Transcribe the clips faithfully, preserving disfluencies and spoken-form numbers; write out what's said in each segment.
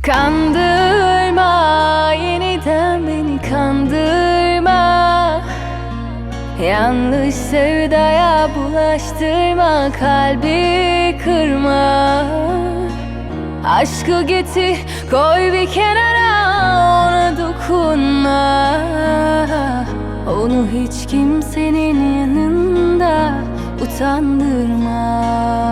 Kandırma, yeniden beni kandırma. Yanlış sevdaya bulaştırma, kalbi kırma. Aşkı getir, koy bir kenara, ona dokunma. Onu hiç kimsenin yanında utandırma.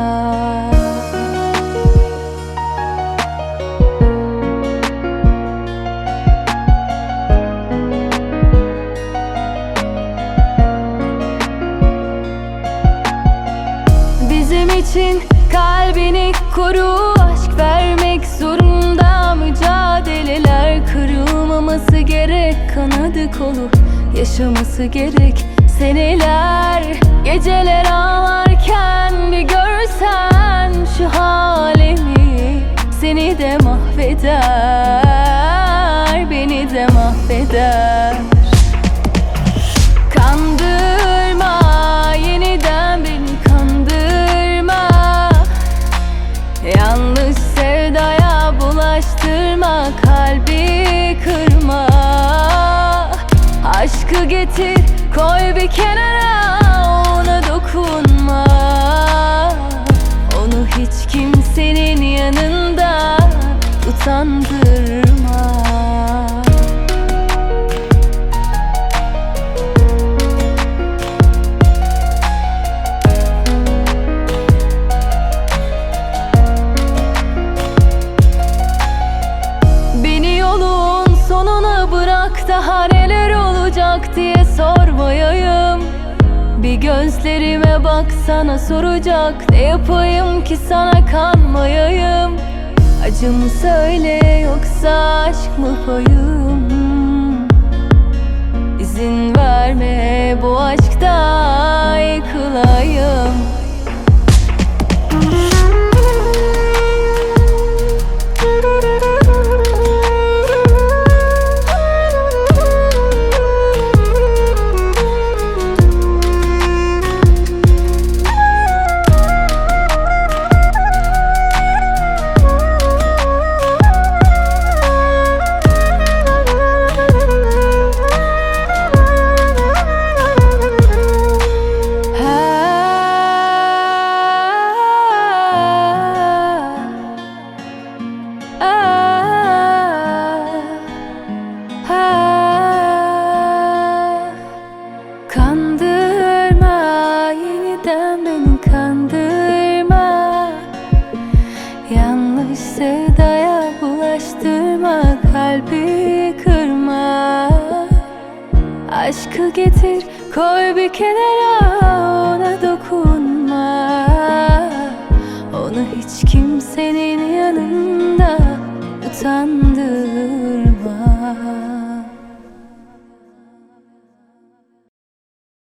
Bizim için kalbini koru, aşk vermek zorunda. Mücadeleler kırılmaması gerek, kanadı kolu yaşaması gerek. Seneler, geceler ağlarken bir görsen şu halimi, seni de mahveder, beni de mahveder. Kandırma, yeniden beni kandırma. Yanlış sevdaya bulaştırma, kalbi kırma. Aşkı getir, koy bir kenara, ona dokunma. Onu hiç kimsenin yanında utandırma. Beni yolun sonuna bırak, daha neler olacak diye sormayayım. Bir gözlerime baksana, soracak ne yapayım ki sana kanmayayım. Acı mı söyle, yoksa aşk mı payım? İzin verme bu aşkta yıkılayım. Kandırma, yeniden beni kandırma. Yanlış sevdaya bulaştırma, kalbi kırma. Aşkı getir, koy bir kenara, ona dokunma. Onu hiç kimsenin yanında utandırma.